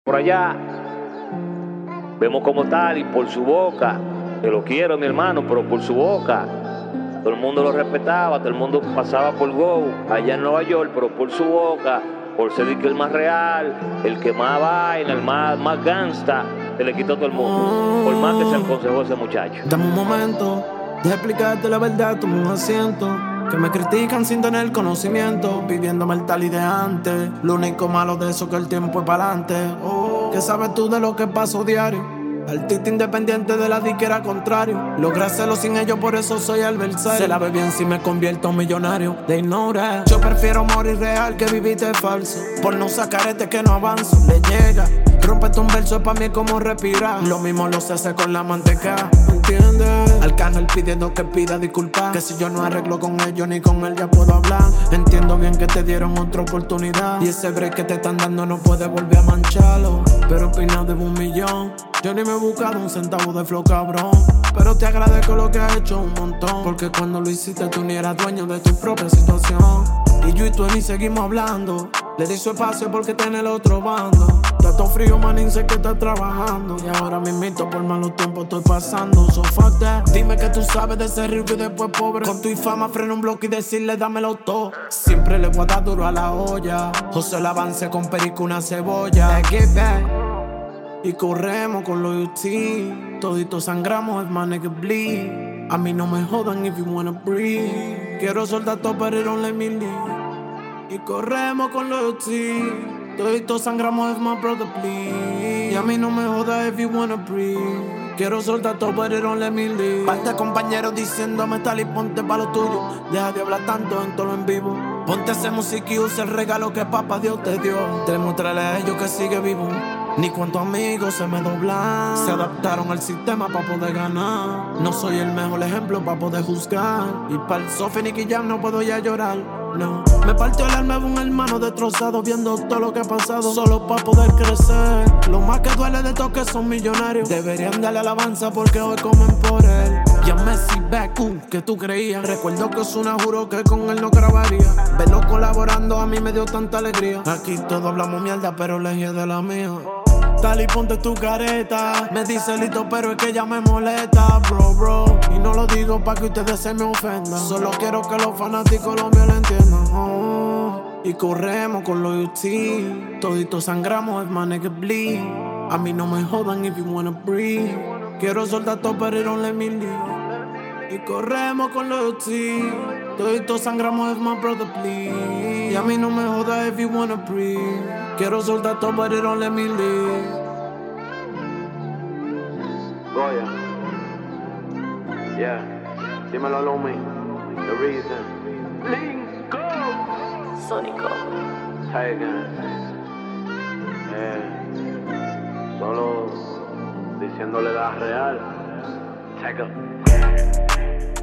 por allá. Vemos como tal y por su boca, que lo quiero mi hermano, pero por su boca, todo el mundo lo respetaba, todo el mundo pasaba por go allá en Nueva York, pero por su boca, por ser el más real, el que más vaina, el más gangsta, se le quitó todo el mundo, por más que se aconsejó ese muchacho. Dame un momento, deja explicarte la verdad, toma un asiento. Que me critican sin tener conocimiento, viviéndome el tal y de antes. Lo único malo de eso que el tiempo es pa'lante. ¿Qué sabes tú de lo que paso diario? Artista independiente de la que era contrario. Logré hacerlo sin ellos, por eso soy adversario. Se la ve bien si me convierto en millonario. De ignora. Yo prefiero morir real que vivirte falso. Por no sacar este que no avanzo. Le llega. Rompete un verso es pa' mí como respirar. Lo mismo lo se hace con la manteca. ¿Entiendes? Arcángel pidiendo que pida disculpas. Que si yo no arreglo con ellos ni con él ya puedo hablar. Entiendo bien que te dieron otra oportunidad. Y ese break que te están dando no puedes volver a mancharlo. Pero opina de 1.000.000. Yo ni me he buscado un centavo de flow, cabrón. Pero te agradezco lo que has hecho un montón. Porque cuando lo hiciste tú ni eras dueño de tu propia situación. Y yo y tú ni seguimos hablando. Le di su espacio porque está en el otro bando. Está todo frío, manín, sé que estás trabajando. Y ahora mismito por malos tiempos estoy pasando. So fuck that. Dime que tú sabes de ser rico y después pobre. Con tu infama freno un bloque y decirle dámelo todo. Siempre le voy a dar duro a la olla. José el avance con perico una cebolla. Get back. Y corremos con los UT. Toditos sangramos, es más nigga bleed. A mí no me jodan if you wanna breathe. Quiero soltar todo pero it don't let me leave. Y corremos con los UT. Toditos sangramos, es más brother please. Y a mí no me jodas if you wanna breathe. Quiero soltar todo pero it don't let me leave. Par de compañeros diciéndome tal y ponte pa' lo tuyo. Deja de hablar tanto en todo lo en vivo. Ponte ese música y usa el regalo que papá Dios te dio. Demostrarle a ellos que sigue vivo. Ni cuantos amigos se me doblan. Se adaptaron al sistema pa' poder ganar. No soy el mejor ejemplo pa' poder juzgar. Y pa'l Sofi Nicky Jam no puedo ya llorar. No, me partió el alma de un hermano destrozado. Viendo todo lo que ha pasado solo pa' poder crecer. Lo más que duele de todos que son millonarios. Deberían darle alabanza porque hoy comen por él. Ya Messi back, que tú creías. Recuerdo que Ozuna juró que con él no grabaría. Verlo colaborando a mí me dio tanta alegría. Aquí todos hablamos mierda pero elegí de la mía. Tal y ponte tu careta. Me dice listo pero es que ella me molesta, bro. Y no lo digo pa' que ustedes se me ofendan. Solo quiero que los fanáticos lo mío lo entiendan. Y corremos con los UT. Toditos sangramos, es más nigga bleed. A mí no me jodan if you wanna breathe. Quiero soltar todo pero it don't let me leave. Y corremos con los UT. Toditos sangramos, es más brother please. Y a mí no me jodas if you wanna breathe. Quiero soltar todo but it don't let me leave. Goya. Yeah. Dímelo, Lumi. The reason. Lingo. Sónico. Tiger. Solo diciéndole la real. Tiger.